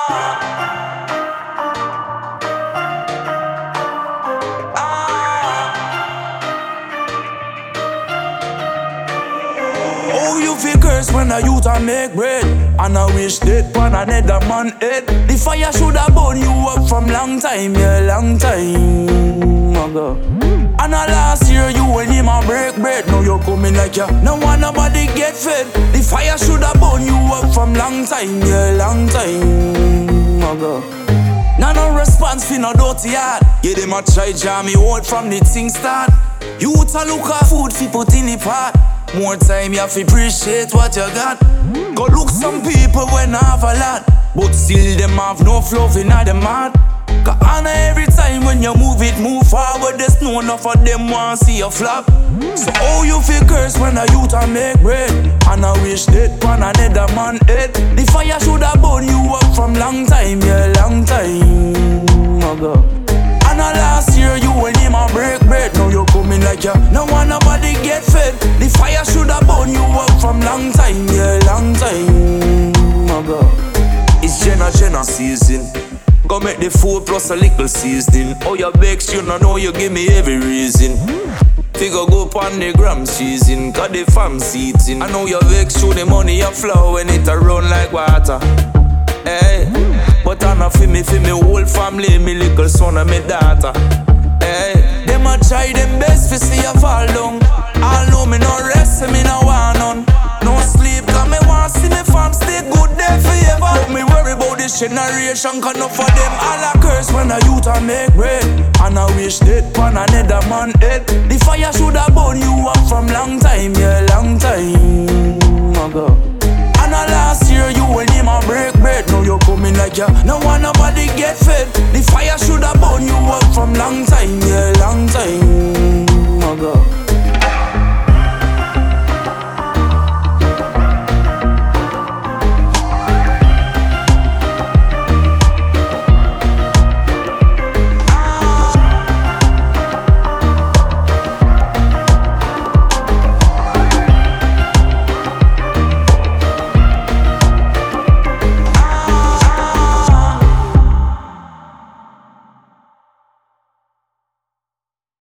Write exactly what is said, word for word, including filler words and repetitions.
Oh, you feel curse when a youth a make bread, and I wish that pan another man head. The fire shoulda burn you up from long time, yeah, long time ago. And a last year you and him a break bread. Now you coming like ya, no want nobody get fed. The fire shoulda burn you up from long time, yeah, long time ago. Now no response fi no dirty heart. Yeah, them a try jam me out from the thing start. Youth a look at food fi put in the pot. More time you have to appreciate what you got. Go look some people when I have a lot, but still them have no fluff in them heart. Cause honor every time when you move it, move forward. There's no enough of them want see you flop. So how you feel curse when a youth a make bread, and I wish that pan another man head. The fire shoulda burn you up from long time, yeah, long time ago. And a last year you and him a break bread. Now you coming like ya, no want nobody get fed. The fire shoulda burn you up from long time, yeah, long time ago. It's Jenna Jenna season. Go make the food plus a little seasoning. Oh, you vex, you no know you give me every reason. Figure go pon the gram season, cause the fam seating. I know you vex, show the money you flow when it a run like water. Hey, but I know for me, for me whole family, me little son and me daughter. Hey, them a try them best to see you fall down. All know me no rest, me no want none. No sleep, cause me want see me fam stay good there forever. But me worry about this generation, cause enough of them all a curse when a youth a make bread. And I wish that pan another man head. The fire shoulda burn you up from long time, yeah, long time ago. And a last year you and him a break bread. Now you coming like ya, no want nobody get fed. The fire shoulda burn you up from long time, yeah, long time ago.